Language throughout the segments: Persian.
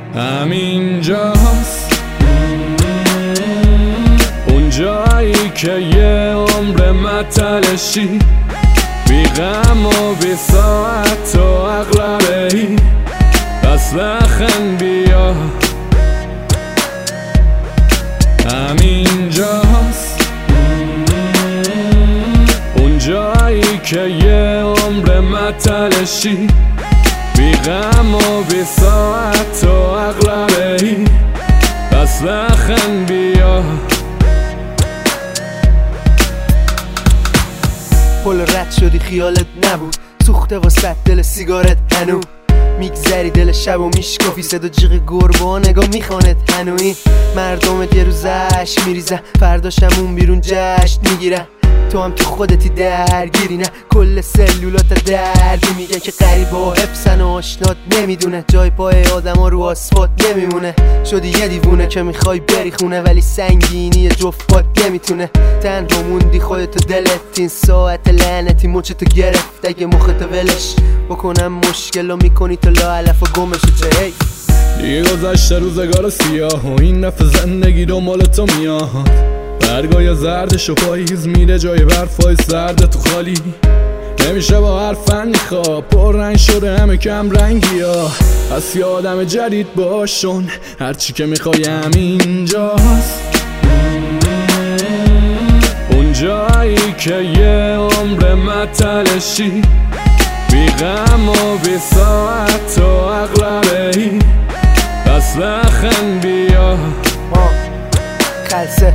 همینجاست اون جایی که یه عمر متلشی، بی غم و بی ساعت و اغلبه ای. پس لخن بیا، همینجاست اون جایی که یه عمر متلشی، بی غم و بی ساعت و اغلبه ای. پس لخن بیا. پل رد شدی خیالت نبود، سوخته واسه دل سیگارت هنو میگذری دل شب و میشکافی، صدا جیغ گربه نگاه میخواند هنوی. مردمت یه روز عشق میریزه، فرداشمون بیرون جشن میگیره. تو هم که خودتی درگیری، نه کل سلولات دردی. میگه که غریبه و حفظن و آشنات نمیدونه، جای پای آدم ها رو آسفالت نمیمونه. شدی یه دیوونه که میخوای بری خونه، ولی سنگینی جفت پات نمیتونه. تنها موندی خودتو دلت، این ساعت لعنتی مچتو گرفت. اگه مختو ولش بکنم مشکل رو میکنی تو لاعلف و گمشو چه هی. دیگه گذشته روزگار سیاه و این نفع زندگی رو مال تو میاد. برگای زردش و پاییز میره جای برفای سرد تو خالی. نمیشه با هر فنی خواب پر رنگ شده همه کم رنگی ها. پس یه آدم جدید باشون، هرچی که میخوای همینجاست اون جایی که یه عمر متلشی، بی غم و بی ساعت و اغلبه ای. پس لخن بیا. خلصه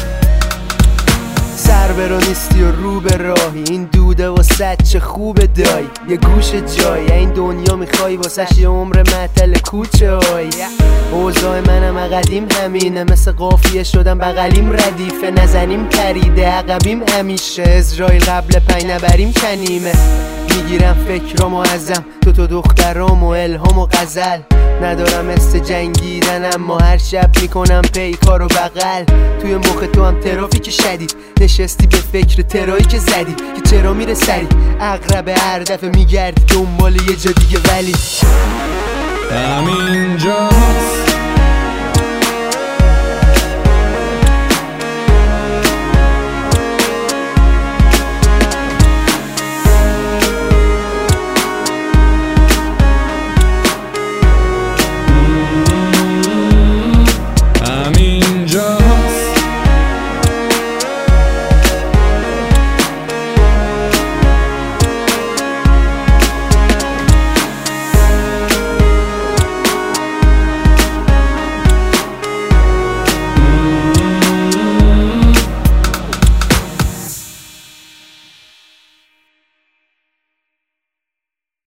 سر برو نیستی و رو به راهی، این دوده واسه چه خوبه دایی. یه گوش جایی این دنیا میخوای واسش یه عمر معطل کوچه هایی. اوضاع منم قدیم همینه، مثل قافیه شدم بغلیم ردیفه. نزنیم پریده عقبیم همیشه، اسرائیل قبل پی نبریم کنیمه. میگیرم فکرامو ازم تو دخترام و الهام و غزل. ندارم مثل جنگیدن اما هر شب میکنم پیکار و بغل. توی مخ تو هم ترافیک شدید، نشستی به فکر ترایی که زدی که چرا میره سری. اقرب هر دفعه میگردی دنبال یه جا دیگه، ولی همینجاست